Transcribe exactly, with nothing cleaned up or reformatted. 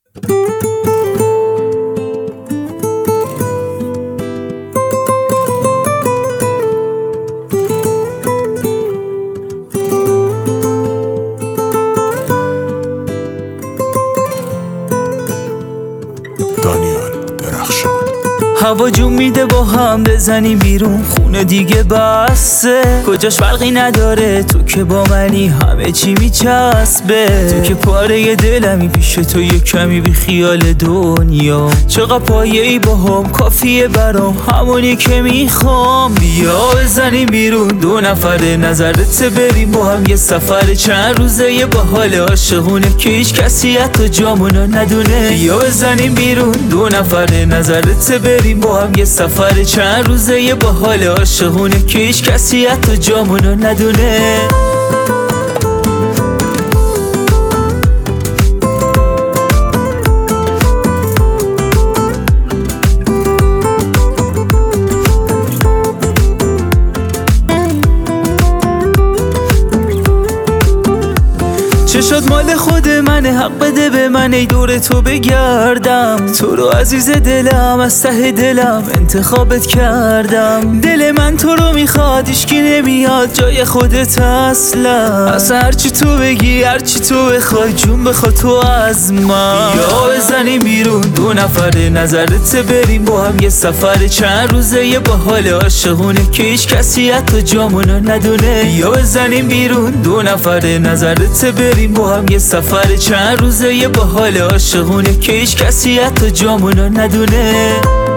هوا جون میده با هم بزنیم بیرون، خونه دیگه بسته، کجاش فرقی نداره، تو که با منی همه چی میچسبه. تو که پاره دلمی، پیش تو یه کمی بی خیال دنیا، چقدر پایه ای با هم کافیه برام، همونی که میخوام. بیا بزنیم بیرون دو نفره، نظرت بریم با هم یه سفر چند روزه، یه با حال عاشقونه که هیچ کسی حتی جامونو ندونه. بیا بزنیم بیرون دو نفره، نظرت بریم با هم یه سفر چند روزه، یه با حال عاشقونه که هیچ کسی حتی جامونو ندونه. چه شد مال خود منه، حق بده به من ای دور تو بگردم، تو رو عزیز دلم از ته دلم انتخابت کردم. دل من تو رو میخواد، هیچکی نمیاد جای خودت اصلا، از هرچی تو بگی هرچی تو بخوای جون بخواد تو از من. بیا بزنیم بیرون دو نفره، نظرت بریم با هم یه سفر چند روزه، یه با حال عاشقونه که هیچ کسی حتی جامونو ندونه. بیا بزنیم بیرون دو نفره، نظرت بریم با هم یه سفر چند روزه، یه با حال عاشقونه که هیچ کسی حتی جامونو ندونه.